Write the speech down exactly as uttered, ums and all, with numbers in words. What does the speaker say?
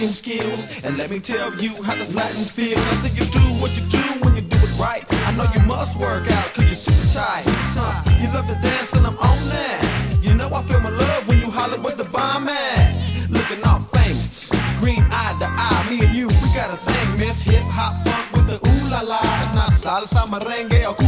cooking skills. And let me tell you how this Latin feels. I say you do what you do when you do it right. I know you must work out cause you're super tight. Huh, you love to dance and I'm on that. You know I feel my love when you holler with the bomb at. Looking all famous, green eye to eye. Me and you, we got a thing, miss. Hip hop funk with the ooh la la. It's not salsa, merengue, or